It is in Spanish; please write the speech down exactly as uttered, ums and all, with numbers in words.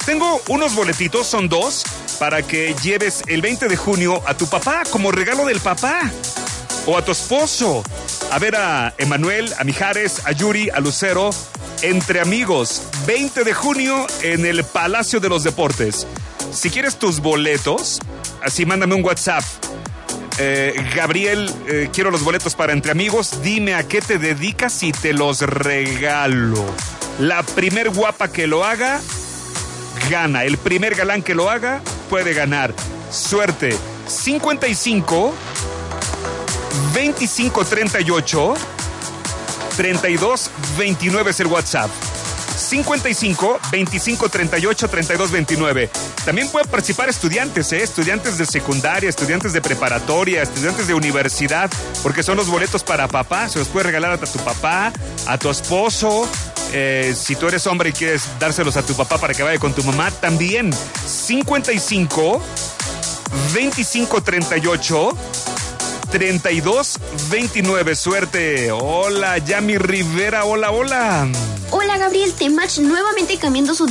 Tengo unos boletitos, son dos, para que lleves el veinte de junio a tu papá como regalo del papá. O a tu esposo. A ver a Emanuel, a Mijares, a Yuri, a Lucero. Entre amigos, veinte de junio en el Palacio de los Deportes. Si quieres tus boletos, así mándame un WhatsApp. Eh, Gabriel, eh, quiero los boletos para Entre Amigos. Dime a qué te dedicas y te los regalo. La primer guapa que lo haga, gana. El primer galán que lo haga, puede ganar. Suerte. cincuenta y cinco, veinticinco, treinta y ocho, treinta y dos, veintinueve es el WhatsApp. cincuenta y cinco, veinticinco, treinta y ocho, treinta y dos, veintinueve. También pueden participar estudiantes, ¿eh? Estudiantes de secundaria, estudiantes de preparatoria, estudiantes de universidad, porque son los boletos para papá. Se los puedes regalar a tu papá, a tu esposo. Eh, si tú eres hombre y quieres dárselos a tu papá para que vaya con tu mamá, también. cincuenta y cinco, veinticinco, treinta y ocho, treinta y dos, veintinueve. Suerte. Hola, Yami Rivera. Hola, hola. Hola, Gabriel. Temach nuevamente cambiando su